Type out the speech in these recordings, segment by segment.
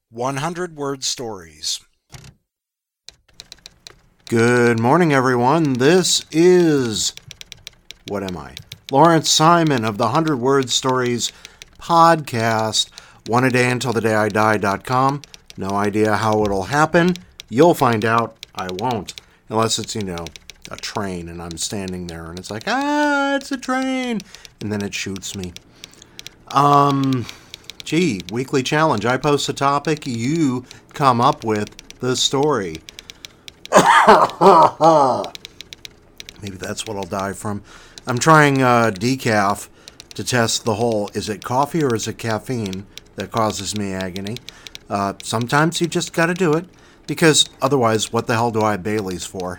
100-word stories. Good morning, everyone. This is, what am I? Lawrence Simon of the 100 Word Stories podcast. One a day until the day I die.com. No idea how it'll happen. You'll find out. I won't. Unless it's, a train and I'm standing there and it's like, it's a train. And then it shoots me. Weekly challenge. I post a topic, you come up with the story. Maybe that's what I'll die from. I'm trying decaf to test the whole, is it coffee or is it caffeine that causes me agony? Sometimes you just gotta do it, because otherwise, what the hell do I have Bailey's for?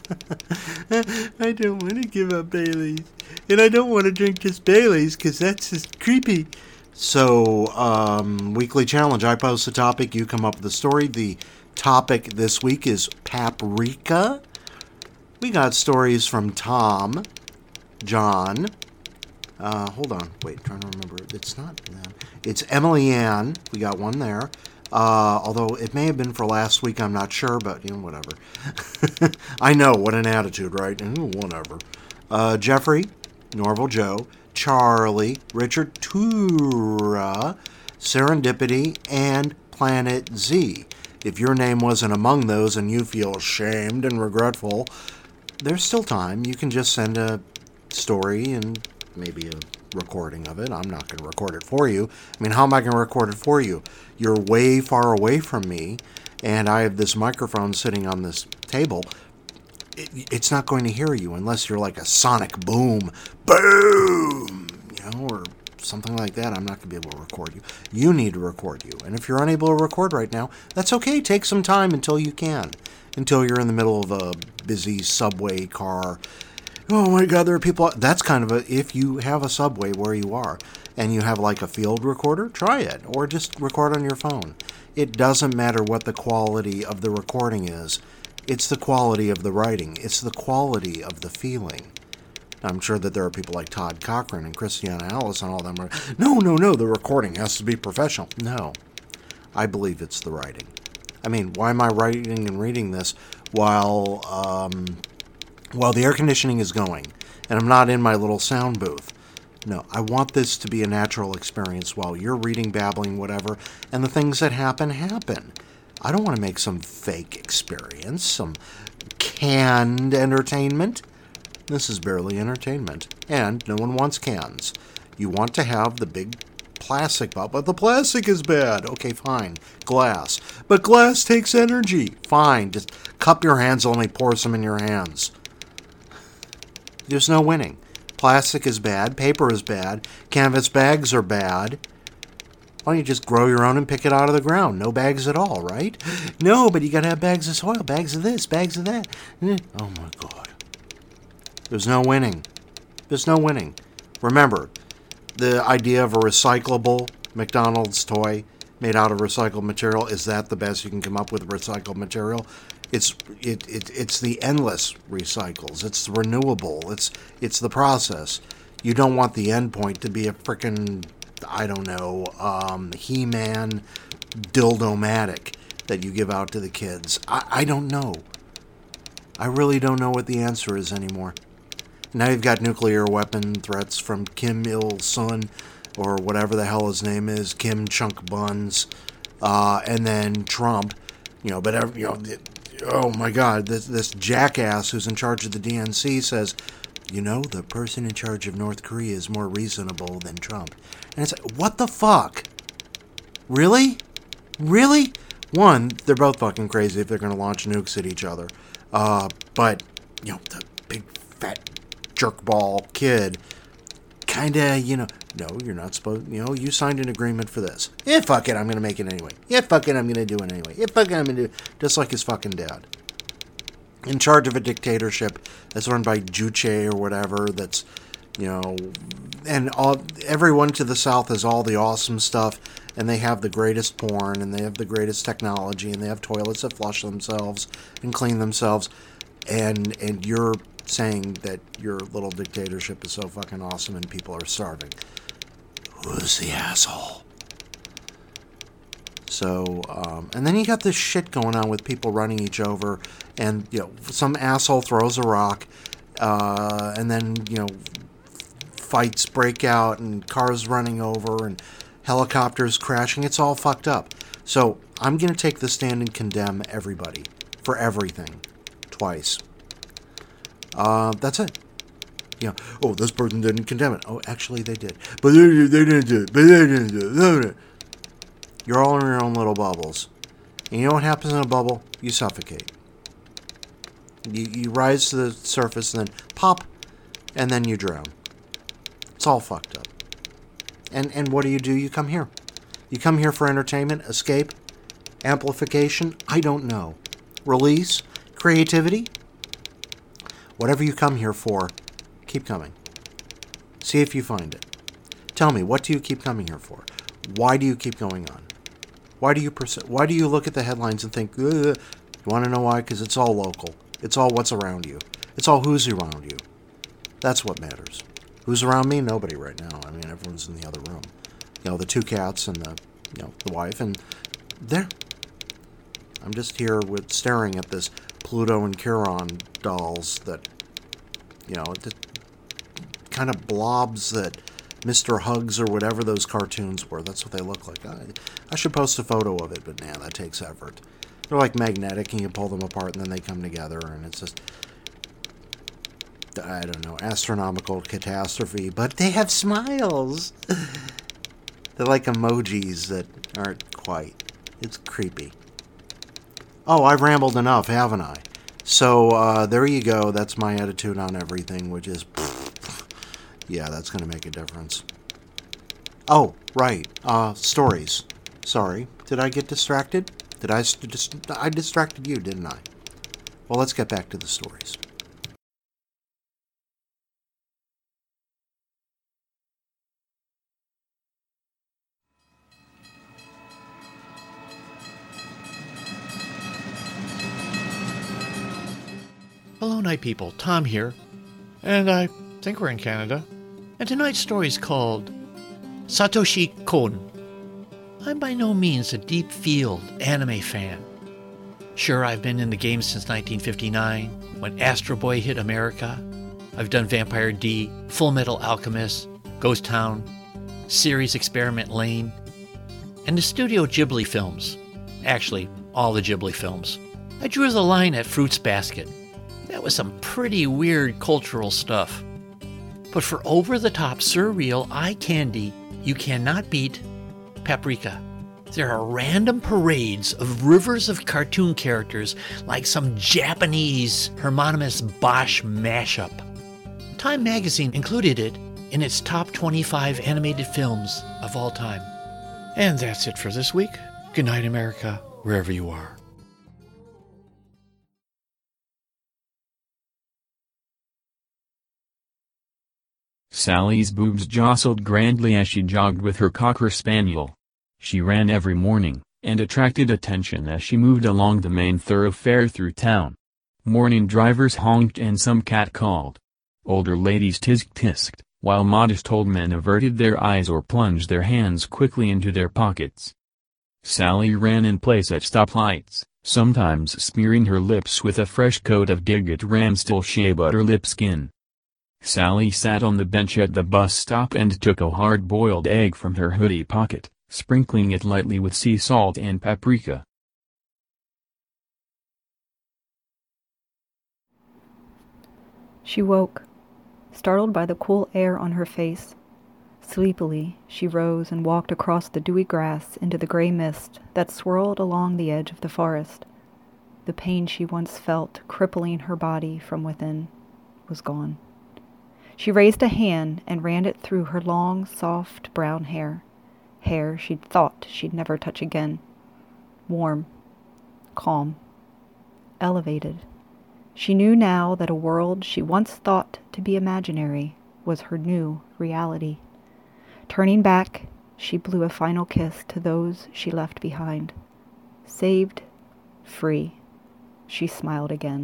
I don't want to give up Bailey's, and I don't want to drink just Bailey's, because that's just creepy. So, weekly challenge. I post a topic, you come up with a story. The topic this week is paprika. We got stories from Tom, John. Hold on. Wait, trying to remember. It's not them. It's Emily Ann. We got one there. Although it may have been for last week, I'm not sure, but, whatever. I know, what an attitude, right? Whatever. Jeffrey, Norval Joe, Charlie, Richard Tura, Serendipity, and Planet Z. If your name wasn't among those and you feel ashamed and regretful, there's still time. You can just send a story and maybe a recording of it. I'm not going to record it for you. I mean, how am I going to record it for you? You're way far away from me, and I have this microphone sitting on this table. It's not going to hear you unless you're like a sonic boom, or something like that. I'm not going to be able to record you. You need to record you. And if you're unable to record right now, that's okay. Take some time until you can. Until you're in the middle of a busy subway car. Oh my God, there are people. That's kind of if you have a subway where you are and you have like a field recorder, try it. Or just record on your phone. It doesn't matter what the quality of the recording is. It's the quality of the writing. It's the quality of the feeling. I'm sure that there are people like Todd Cochran and Christiana Alice and all them. No, the recording has to be professional. No, I believe it's the writing. I mean, why am I writing and reading this while the air conditioning is going and I'm not in my little sound booth? No, I want this to be a natural experience while you're reading, babbling, whatever, and the things that happen. I don't want to make some fake experience, some canned entertainment. This is barely entertainment, and no one wants cans. You want to have the big plastic bottle, but the plastic is bad. Okay, fine. Glass. But glass takes energy. Fine. Just cup your hands, only pour some in your hands. There's no winning. Plastic is bad. Paper is bad. Canvas bags are bad. Why don't you just grow your own and pick it out of the ground? No bags at all, right? No, but you gotta have bags of soil, bags of this, bags of that. Oh my God. There's no winning. There's no winning. Remember, the idea of a recyclable McDonald's toy made out of recycled material, is that the best you can come up with recycled material? It's the endless recycles. It's renewable. It's the process. You don't want the end point to be a frickin', He-Man dildo-matic that you give out to the kids. I don't know. I really don't know what the answer is anymore. Now you've got nuclear weapon threats from Kim Il-sung, or whatever the hell his name is, Kim Chunk Buns, and then Trump. Oh my God, this jackass who's in charge of the DNC says, the person in charge of North Korea is more reasonable than Trump. And it's like, what the fuck? Really? Really? One, they're both fucking crazy if they're going to launch nukes at each other. But, the big fat jerkball kid, kinda, no, you're not supposed, you signed an agreement for this. Yeah, fuck it, I'm gonna make it anyway. Yeah, fuck it, I'm gonna do it anyway. Yeah, fuck it, I'm gonna do it. Just like his fucking dad. In charge of a dictatorship that's run by Juche or whatever, that's, and everyone to the south has all the awesome stuff, and they have the greatest porn, and they have the greatest technology, and they have toilets that flush themselves and clean themselves, and you're saying that your little dictatorship is so fucking awesome and people are starving. Who's the asshole? So, and then you got this shit going on with people running each over, and some asshole throws a rock, and then fights break out, and cars running over, and helicopters crashing. It's all fucked up. So I'm gonna take the stand and condemn everybody for everything, twice. That's it. Oh, this person didn't condemn it. Oh, actually they did, but they didn't do it. But they didn't do it. You're all in your own little bubbles. And you know what happens in a bubble? You suffocate. You rise to the surface and then pop, and then you drown. It's all fucked up. And what do? You come here. You come here for entertainment, escape, amplification, I don't know. Release, creativity. Whatever you come here for, keep coming. See if you find it. Tell me, what do you keep coming here for? Why do you keep going on? Why do you look at the headlines and think, ugh? You want to know why? Because it's all local. It's all what's around you. It's all who's around you. That's what matters. Who's around me? Nobody right now. I mean, everyone's in the other room. The two cats and the wife, and there. I'm just here staring at this Pluto and Chiron dolls that, kind of blobs that Mr. Hugs or whatever those cartoons were. That's what they look like. I should post a photo of it, but that takes effort. They're like magnetic, and you pull them apart, and then they come together, and it's just, I don't know, astronomical catastrophe. But they have smiles. They're like emojis that aren't quite. It's creepy. Oh, I've rambled enough, haven't I? So, there you go. That's my attitude on everything, which is, yeah, that's going to make a difference. Oh, right. Stories. Sorry. Did I get distracted? I distracted you, didn't I? Well, let's get back to the stories. Hello, night people. Tom here. And I think we're in Canada. And tonight's story is called Satoshi Kon. I'm by no means a deep-field anime fan. Sure, I've been in the game since 1959, when Astro Boy hit America. I've done Vampire D, Full Metal Alchemist, Ghost Town, Series Experiment Lane, and the Studio Ghibli films. Actually, all the Ghibli films. I drew the line at Fruits Basket. That was some pretty weird cultural stuff. But for over-the-top surreal eye candy, you cannot beat Paprika. There are random parades of rivers of cartoon characters like some Japanese Hieronymus Bosch mashup. Time magazine included it in its top 25 animated films of all time. And that's it for this week. Good night, America, wherever you are. Sally's boobs jostled grandly as she jogged with her Cocker Spaniel. She ran every morning, and attracted attention as she moved along the main thoroughfare through town. Morning drivers honked and some cat called. Older ladies tisk-tisked, while modest old men averted their eyes or plunged their hands quickly into their pockets. Sally ran in place at stoplights, sometimes smearing her lips with a fresh coat of Digit Ramstill Shea Butter lip skin. Sally sat on the bench at the bus stop and took a hard-boiled egg from her hoodie pocket, sprinkling it lightly with sea salt and paprika. She woke, startled by the cool air on her face. Sleepily, she rose and walked across the dewy grass into the gray mist that swirled along the edge of the forest. The pain she once felt crippling her body from within was gone. She raised a hand and ran it through her long, soft brown hair she'd thought she'd never touch again. Warm, calm, elevated. She knew now that a world she once thought to be imaginary was her new reality. Turning back, she blew a final kiss to those she left behind. Saved, free, she smiled again.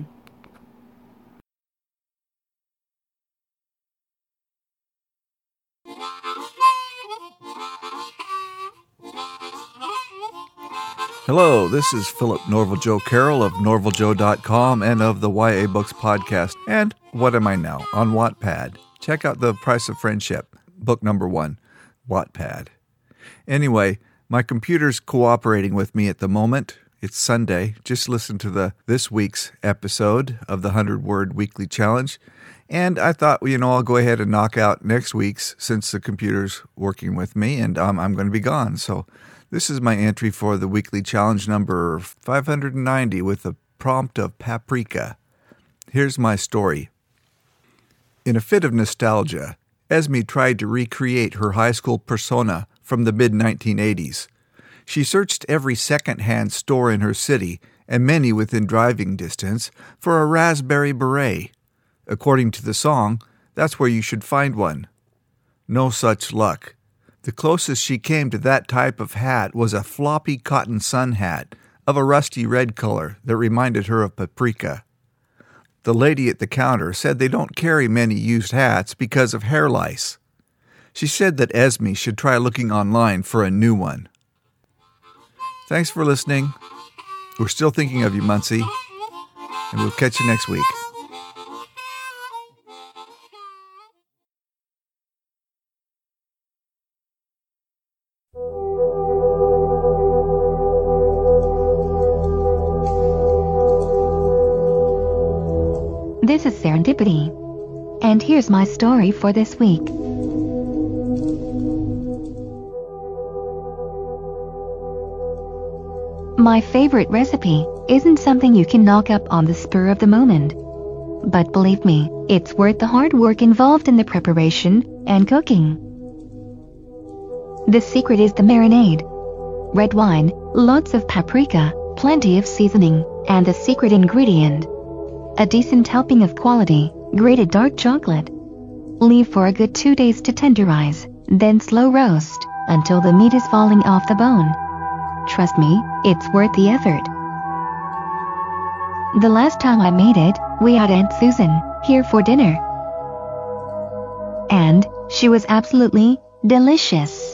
Hello, this is Philip Norval Joe Carroll of norvaljoe.com and of the YA Books podcast. And what am I now? On Wattpad. Check out The Price of Friendship, book number 1, Wattpad. Anyway, my computer's cooperating with me at the moment. It's Sunday. Just listen to this week's episode of the 100-Word Weekly Challenge. And I thought, I'll go ahead and knock out next week's since the computer's working with me and I'm going to be gone. So this is my entry for the weekly challenge number 590 with a prompt of paprika. Here's my story. In a fit of nostalgia, Esme tried to recreate her high school persona from the mid-1980s. She searched every second-hand store in her city and many within driving distance for a raspberry beret. According to the song, that's where you should find one. No such luck. The closest she came to that type of hat was a floppy cotton sun hat of a rusty red color that reminded her of paprika. The lady at the counter said they don't carry many used hats because of hair lice. She said that Esme should try looking online for a new one. Thanks for listening. We're still thinking of you, Muncie, and we'll catch you next week. This is Serendipity, and here's my story for this week. My favorite recipe isn't something you can knock up on the spur of the moment. But believe me, it's worth the hard work involved in the preparation and cooking. The secret is the marinade. Red wine, lots of paprika, plenty of seasoning, and the secret ingredient: a decent helping of quality, grated dark chocolate. Leave for a good 2 days to tenderize, then slow roast until the meat is falling off the bone. Trust me, it's worth the effort. The last time I made it, we had Aunt Susan here for dinner. And she was absolutely delicious.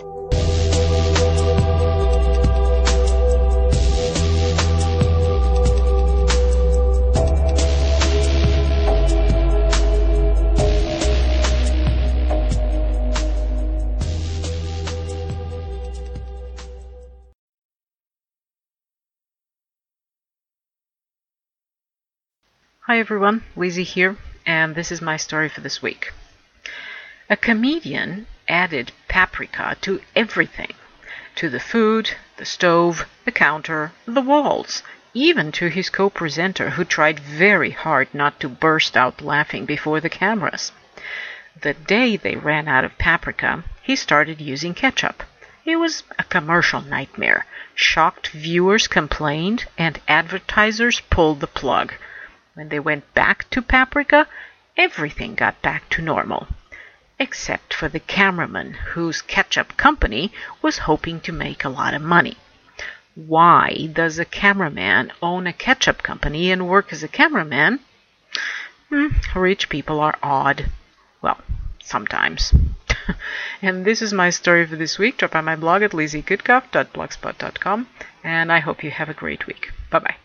Hi everyone, Wheezy here, and this is my story for this week. A comedian added paprika to everything. To the food, the stove, the counter, the walls, even to his co-presenter who tried very hard not to burst out laughing before the cameras. The day they ran out of paprika, he started using ketchup. It was a commercial nightmare. Shocked viewers complained, and advertisers pulled the plug. When they went back to paprika, everything got back to normal. Except for the cameraman, whose ketchup company was hoping to make a lot of money. Why does a cameraman own a ketchup company and work as a cameraman? Rich people are odd. Well, sometimes. And this is my story for this week. Drop by my blog at lazygoodcup.blogspot.com, and I hope you have a great week. Bye-bye.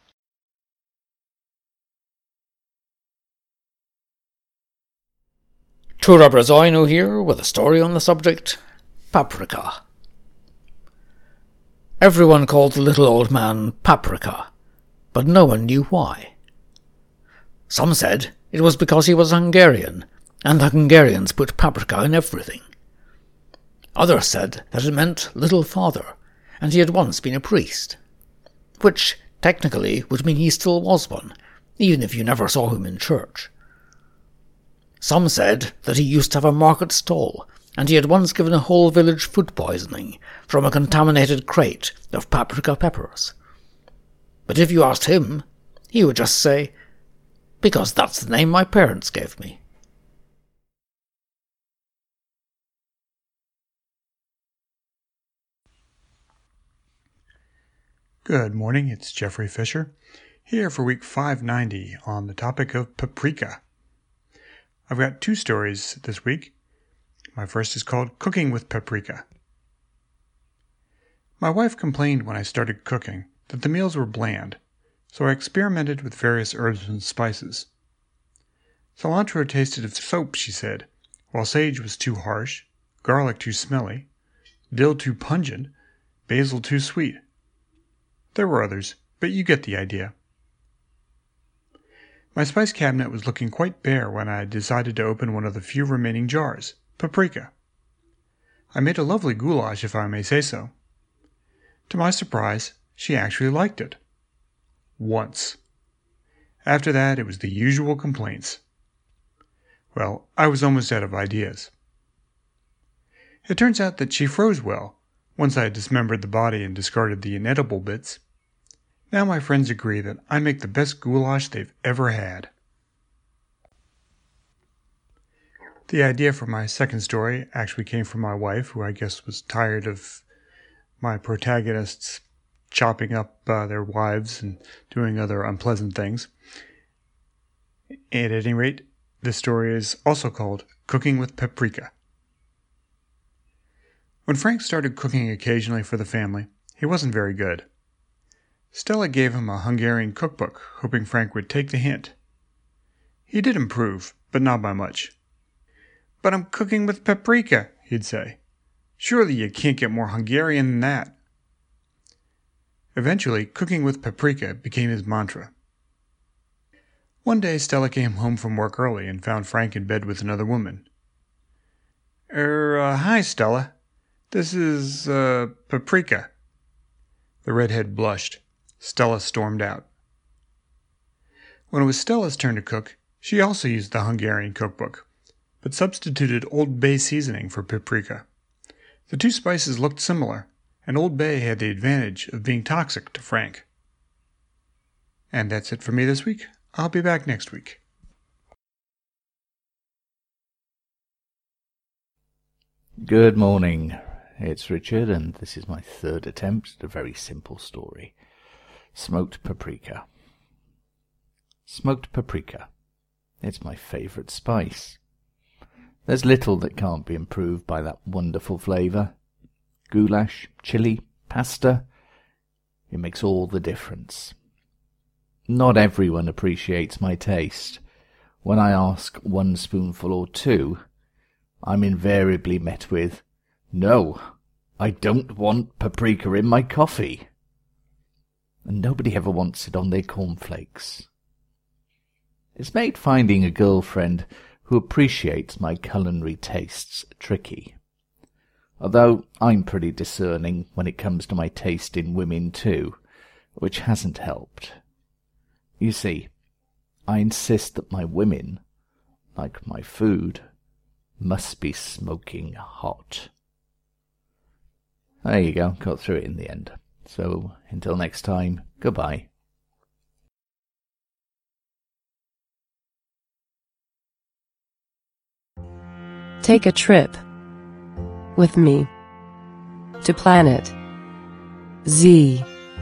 Tura Brazoino here with a story on the subject, paprika. Everyone called the little old man Paprika, but no one knew why. Some said it was because he was Hungarian, and the Hungarians put paprika in everything. Others said that it meant little father, and he had once been a priest, which technically would mean he still was one, even if you never saw him in church. Some said that he used to have a market stall, and he had once given a whole village food poisoning from a contaminated crate of paprika peppers. But if you asked him, he would just say, "Because that's the name my parents gave me." Good morning, it's Jeffrey Fisher, here for week 590 on the topic of paprika. I've got 2 stories this week. My first is called Cooking with Paprika. My wife complained when I started cooking that the meals were bland, so I experimented with various herbs and spices. Cilantro tasted of soap, she said, while sage was too harsh, garlic too smelly, dill too pungent, basil too sweet. There were others, but you get the idea. My spice cabinet was looking quite bare when I decided to open one of the few remaining jars, paprika. I made a lovely goulash, if I may say so. To my surprise, she actually liked it. Once. After that, it was the usual complaints. Well, I was almost out of ideas. It turns out that she froze well, once I had dismembered the body and discarded the inedible bits. Now my friends agree that I make the best goulash they've ever had. The idea for my second story actually came from my wife, who I guess was tired of my protagonists chopping up their wives and doing other unpleasant things. At any rate, this story is also called Cooking with Paprika. When Frank started cooking occasionally for the family, he wasn't very good. Stella gave him a Hungarian cookbook, hoping Frank would take the hint. He did improve, but not by much. "But I'm cooking with paprika," he'd say. "Surely you can't get more Hungarian than that." Eventually, cooking with paprika became his mantra. One day, Stella came home from work early and found Frank in bed with another woman. Hi, Stella. This is, paprika." The redhead blushed. Stella stormed out. When it was Stella's turn to cook, she also used the Hungarian cookbook, but substituted Old Bay seasoning for paprika. The two spices looked similar, and Old Bay had the advantage of being toxic to Frank. And that's it for me this week. I'll be back next week. Good morning. It's Richard, and this is my third attempt at a very simple story. Smoked paprika. Smoked paprika. It's my favourite spice. There's little that can't be improved by that wonderful flavour. Goulash, chili, pasta. It makes all the difference. Not everyone appreciates my taste. When I ask 1 spoonful or 2, I'm invariably met with, "No, I don't want paprika in my coffee." And nobody ever wants it on their cornflakes. It's made finding a girlfriend who appreciates my culinary tastes tricky. Although I'm pretty discerning when it comes to my taste in women too, which hasn't helped. You see, I insist that my women, like my food, must be smoking hot. There you go, got through it in the end. So, until next time, goodbye. Take a trip with me to Planet Z.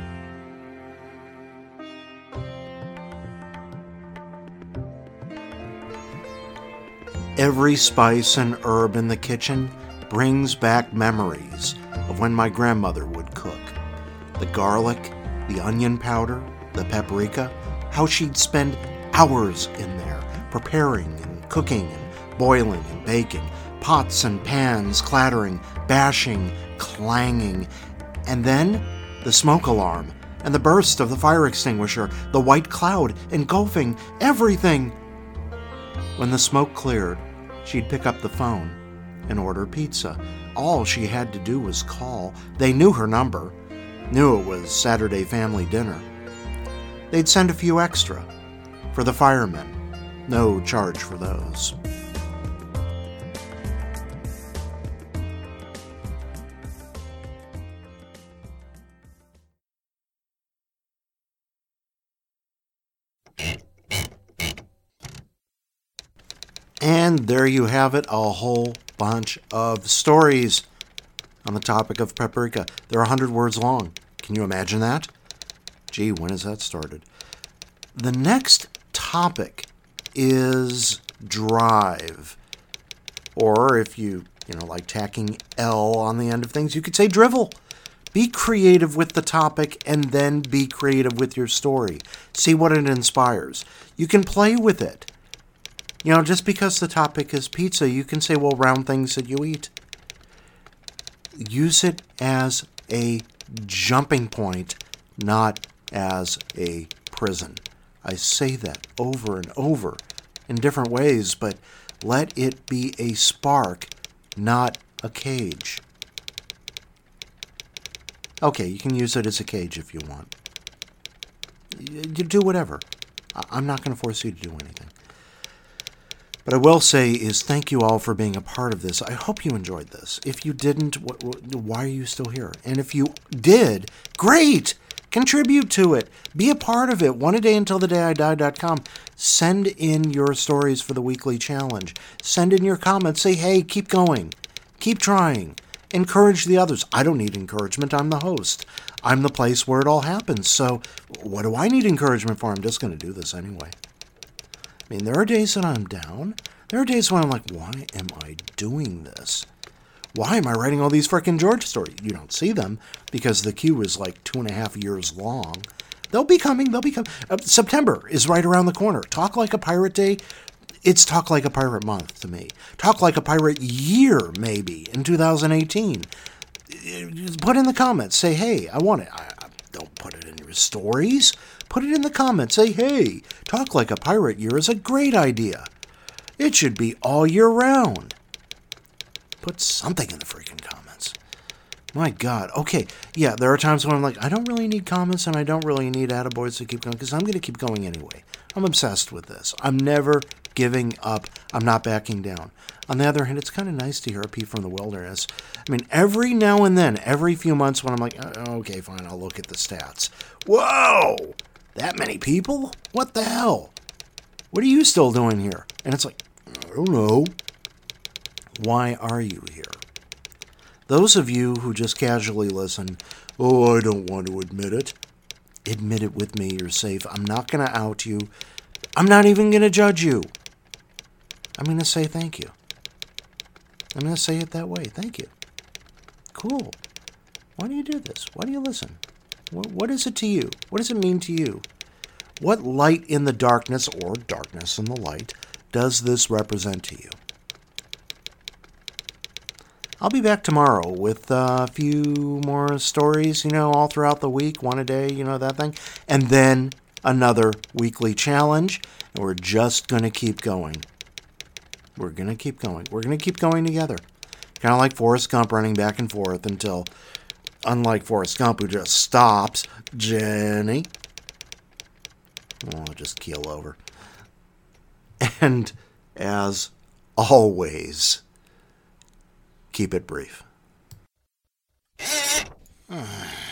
Every spice and herb in the kitchen brings back memories of when my grandmother would cook. The garlic, the onion powder, the paprika, how she'd spend hours in there preparing and cooking and boiling and baking, pots and pans clattering, bashing, clanging, and then the smoke alarm and the burst of the fire extinguisher, the white cloud engulfing everything. When the smoke cleared, she'd pick up the phone and order pizza. All she had to do was call. They knew her number, knew it was Saturday family dinner. They'd send a few extra for the firemen. No charge for those. And there you have it, a whole bunch of stories on the topic of paprika. They're 100 words long. Can you imagine that? Gee, when has that started? The next topic is drive. Or if you like tacking L on the end of things, you could say drivel. Be creative with the topic and then be creative with your story. See what it inspires. You can play with it. You know, just because the topic is pizza, you can say, well, round things that you eat. Use it as a jumping point, not as a prison. I say that over and over in different ways, but let it be a spark, not a cage. Okay, you can use it as a cage if you want. You do whatever. I'm not going to force you to do anything. But I will say is thank you all for being a part of this. I hope you enjoyed this. If you didn't, why are you still here? And if you did, great! Contribute to it. Be a part of it. oneadayuntilthedayidie.com. Send in your stories for the weekly challenge. Send in your comments. Say, hey, keep going. Keep trying. Encourage the others. I don't need encouragement. I'm the host. I'm the place where it all happens. So what do I need encouragement for? I'm just going to do this anyway. I mean, there are days that I'm down. There are days when I'm like, why am I doing this? Why am I writing all these frickin' George stories? You don't see them because the queue is like 2.5 years long. They'll be coming. September is right around the corner. Talk Like a Pirate Day. It's Talk Like a Pirate Month to me. Talk Like a Pirate Year, maybe, in 2018. Put in the comments. Say, hey, I want it. Don't put it in your stories. Put it in the comments. Say, hey, Talk Like a Pirate Year is a great idea. It should be all year round. Put something in the freaking comments. My God. Okay, yeah, there are times when I'm like, I don't really need comments and I don't really need attaboys to keep going because I'm going to keep going anyway. I'm obsessed with this. I'm never giving up. I'm not backing down. On the other hand, it's kind of nice to hear a peep from the wilderness. I mean, every now and then, every few months when I'm like, okay, fine, I'll look at the stats. Whoa! That many people? What the hell? What are you still doing here? And it's like, I don't know. Why are you here? Those of you who just casually listen, oh, I don't want to admit it. Admit it with me, you're safe. I'm not going to out you. I'm not even going to judge you. I'm going to say thank you. I'm going to say it that way. Thank you. Cool. Why do you do this? Why do you listen? What is it to you? What does it mean to you? What light in the darkness, or darkness in the light, does this represent to you? I'll be back tomorrow with a few more stories, all throughout the week, one a day, that thing. And then another weekly challenge, and we're just going to keep going. We're going to keep going. We're going to keep going together. Kind of like Forrest Gump running back and forth until, unlike Forrest Gump, who just stops, Jenny. I'll just keel over. And as always, keep it brief.